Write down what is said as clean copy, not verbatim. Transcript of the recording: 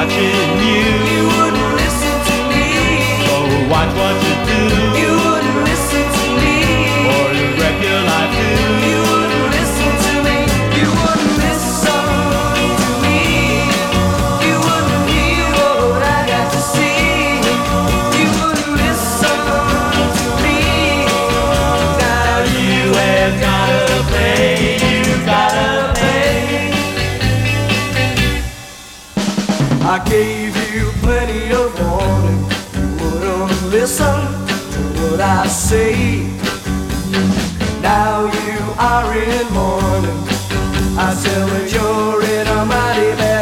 watching you. You wouldn't listen to me. So watch what you do. You wouldn't listen to me. Or you wreck your life too. You wouldn't listen to me. You wouldn't listen to me. You wouldn't hear what I got to see. You wouldn't listen to me. Now You have gotta pay. You gotta pay. I gave you plenty of warning. You wouldn't listen to what I say. Now you are in mourning. I tell that you're in a mighty bad